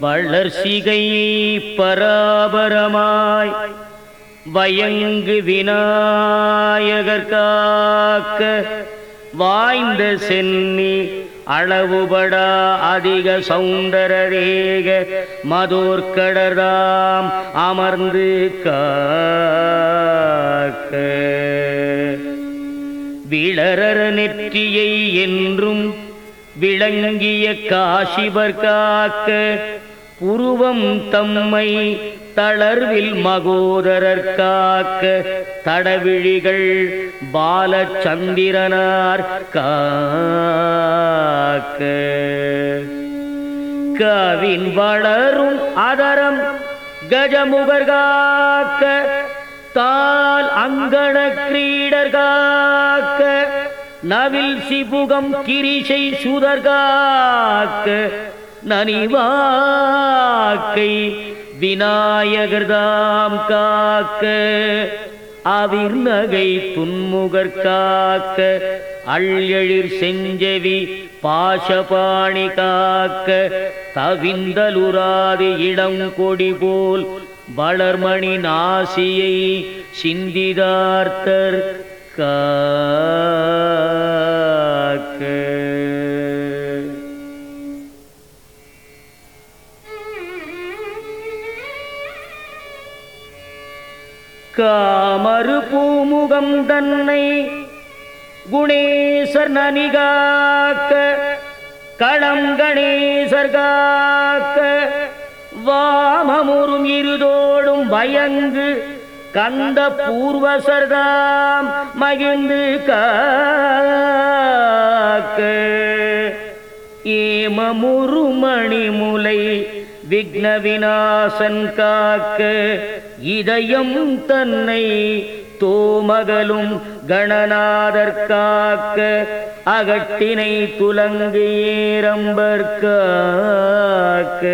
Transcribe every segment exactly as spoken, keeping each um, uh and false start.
வளர்சிகை பராபரமாய் வயங்கு விநாயகர் காக்க வாய்ந்த சென்னி அளவுபடா அதிக சௌந்தரரேக மதோர்கடராம் அமர்ந்து காக்க விளரர நெற்றியை என்றும் விளங்கிய காசிவர் காக்க புருவம் தம்மை தளர்வில் மகோதரர் காக்க தடவிழிகள் பாலச்சந்திரனார் காக்க கவின் வளரும் அதரம் கஜமுகர் காக்க தால் அங்கண கிரீடர் காக்க நவில் சிபுகம் கிரிசை சுதர் காக்க நனிவாக்கை விநாயகர்தாம் காக்க அவிர் நகை துன்முகர் காக்க அள்ளெழிர் செஞ்செவி பாசபாணி காக்க தவிந்தலுராது இளம் கொடி போல் வளர்மணி நாசியை சிந்திதார்த்தர் காக்க காமரு பூமுகம் தன்னை குணேசர் நனிகாக்க களம் கணேசர் காக்க வாமமுறும் இருதோடும் பயங்கு கந்த பூர்வசர்தாம் மகிழ்ந்து காக்க ஏமமுரு மணிமுலை விக்ன விநாசன் காக்க இதயம் தன்னை தோமகளும் கணநாதர் காக்க அகட்டினை துலங்கு ஏரம்பர் காக்க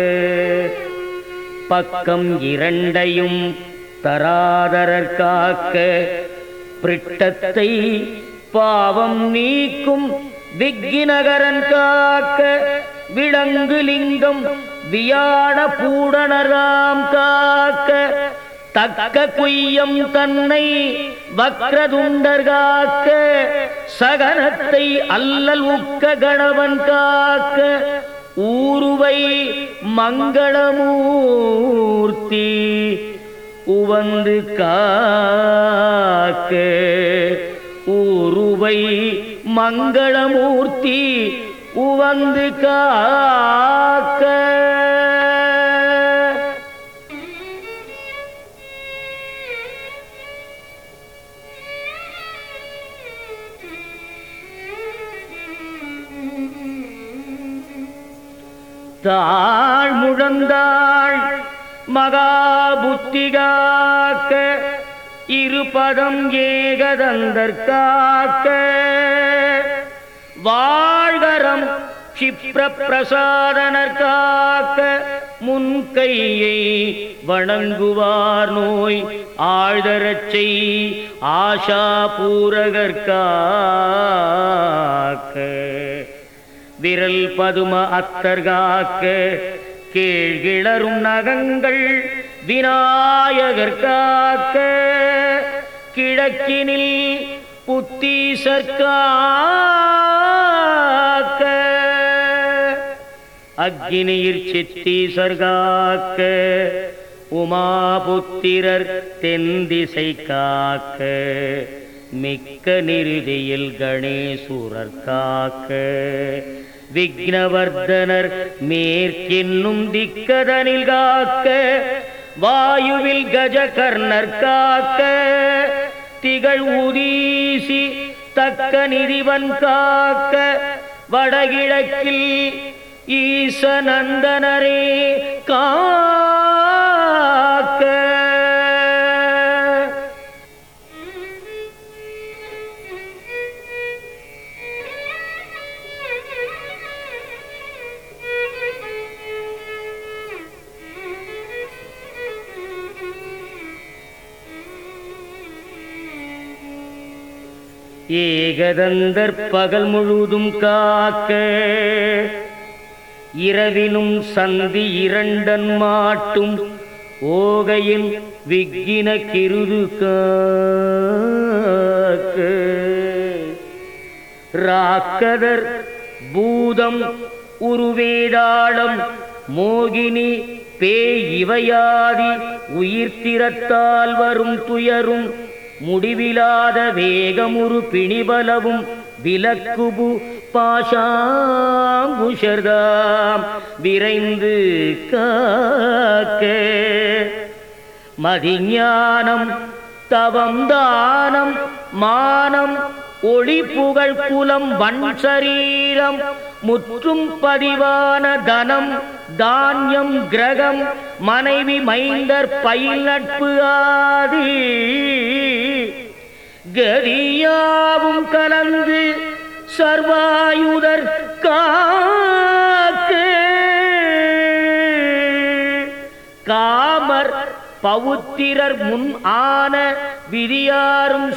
பக்கம் இரண்டையும் தராதரர் காக்க பிரிட்டத்தை பாவம் நீக்கும் விக்கினகரன் காக்க விளங்கு லிங்கம் வியான பூடனராம் காக்க தக்க குய்யம் தன்னை வக்ரதுண்டர் காக்க சகனத்தை அல்லல் உக்க கணவன் காக்க ஊருவை மங்களமூர்த்தி உவந்து காக்க ஊருவை மங்களமூர்த்தி உவந்து காக்க தாழ் முழந்தாள் மகாபுத்தி காக்க இருபதம் ஏகதந்தர் காக்க வாழ்கரம் க்ஷிப்ர பிரசாதனர் காக்க முன்கையை வணங்குவார் நோய் ஆழ்தரச்சை ஆஷா பூரகர் காக்க விரல் பதும அத்தர் காக்க கீழ்கிளரும் நகங்கள் விநாயகர் காக்க கிழக்கினில் புத்தீசர் காக்க அக்னியிற் சித்தீசர் காக்க உமாபுத்திரர் தென்திசை காக்க மிக்க நிருதியில் கணேசூரர் காக்க விக்னவர்தனர் மேற்கின்னும் திக்கதனில் காக்க வாயுவில் கஜகர்ணர் காக்க திகழ் உதீசி தக்க நிதிவன் காக்க வடகிழக்கில் ஈசநந்தனரே காக்க ஏகதந்தர் பகல் முழுதும் காக்க இரவினும் சந்தி இரண்டன் மாட்டும் ஓகையின் விக்கின கிருது காக்க ராக்கதர் பூதம் உருவேதாளம் மோகினி பேய் இவையாதி உயிர்த்திரத்தால் வரும் துயரும் முடிவிலாத வேகமுறு பிணிபலவும் விலக்குபு பாஷாங்குஷர்தாம் விரைந்து காக்க மதிஞானம் தவம் தானம் மானம் ஒளி புகழ் குலம் வன் சரீரம் முற்றும் பதிவான தனம் தானியம் கிரகம் மனைவி மைந்தர் பயில் நட்பு ஆதி கதியாவும் கலந்து சர்வாயுதர் காக்க காமர் பவுத்திரர் முன் ஆன விதியாரும்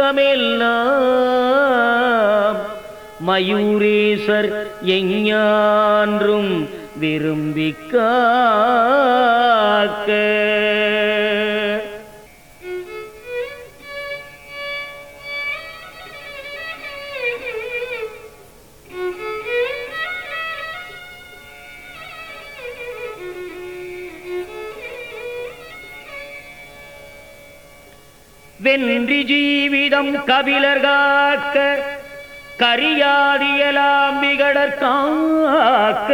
சுற்றமெல்லாம் மயூரேசர் எஞ்ஞான்றும் விரும்பி காக்க வென்றி ஜீவிதம் கபிலர் காக்க கரியாதியலாம் விகடர் காக்க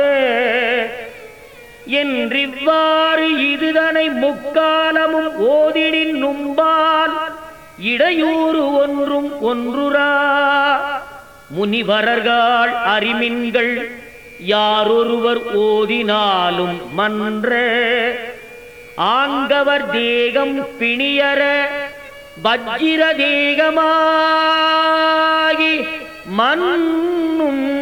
என்றிவ்வாறு இதுதனை முக்காலமும் ஓதிடின் நும்பால் இடையூறு ஒன்றும் ஒன்றுரா முனிவரர்கள் அறிமின்கள் யாரொருவர் ஓதினாலும் மன்ற ஆங்கவர் தேகம் பிணியர வஜ்ர தேகமாகி மன்னும்